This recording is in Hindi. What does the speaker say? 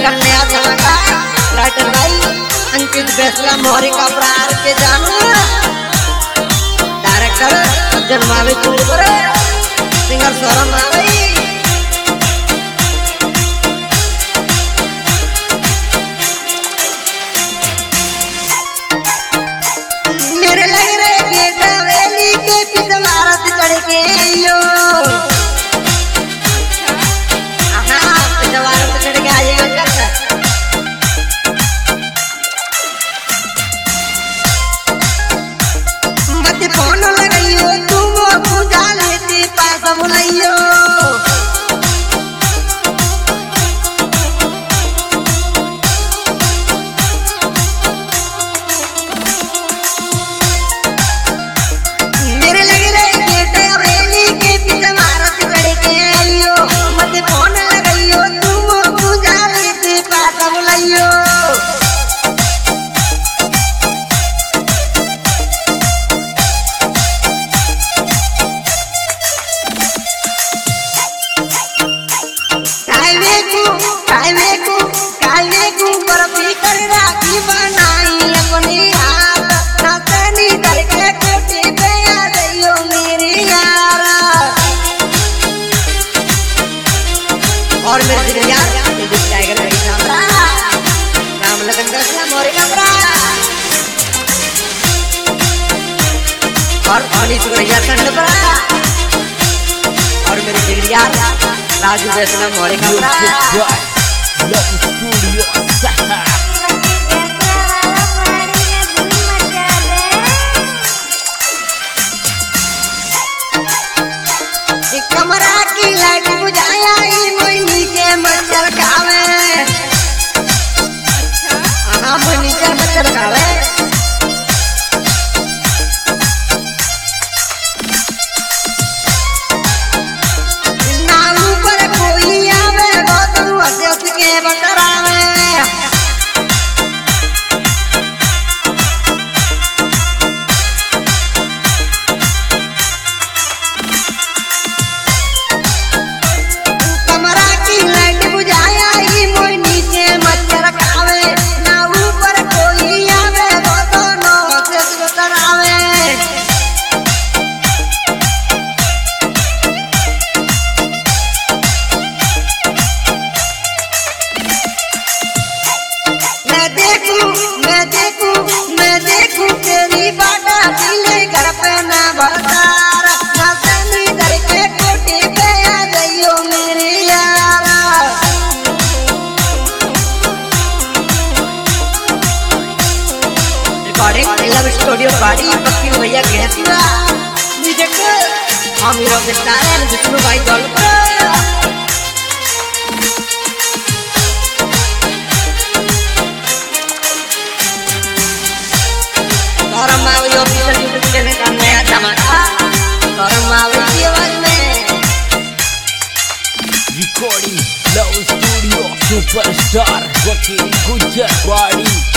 का नया धमाका राइटर भाई अंकित बेसला मोहरी का प्रार के जानू डायरेक्टर जन्मावे चूर सिंगर सौरभ मावई मेरे लग रहे बेटा वेली के पिछवारत चढ़ के यो फोन लगाइयो तुम पूजा लेती पास बुलाइयो मेरे लगे रहे बेटे वेली के पीछे भारत चढ़ के आइयो मत फोन लगाइयो तुम पूजा लेती पास बुलाइयो काले को बर्फी कर राखी बनाई अपने हाथ नाचनी दर के कोठी पे आ गइयो मेरी यारा और मेरे यार ये टाइगर लगी सामरा राम लगन का मोरे कमरा और पानी सुगरिया कंड पड़ा और मेरे जिगर यार राजू बेसला मोरे कमरा Love Studio Saha कमरा की लाइट बुझाया मोई नीचे मच्छर खावे हाँ मोई नीचे मच्छर खावे ना ऊपर कोई आवे बहुत हंस के बकरावे कमरा की लाइट बुझाया मोई नीचे मच्छर खावे ना ऊपर कोई आवे बहुत हंस के बकरावे मैं देखूं तेरी बाटा दिले घर पे ना भरतार नाचनी दर के कोठी पे आ गइयो मेरी यारा रिकॉर्डिंग लव स्टूडियो बाड़ी पक्की भैया घेतिया म्यूजिक हम हीरो के स्टार विष्णु भाई Daulat Saurabh Mavai official YouTube channel का नया धमाका सौरभ मावई की आवाज में Recording Love Studio Superstar Wakil Gujar Body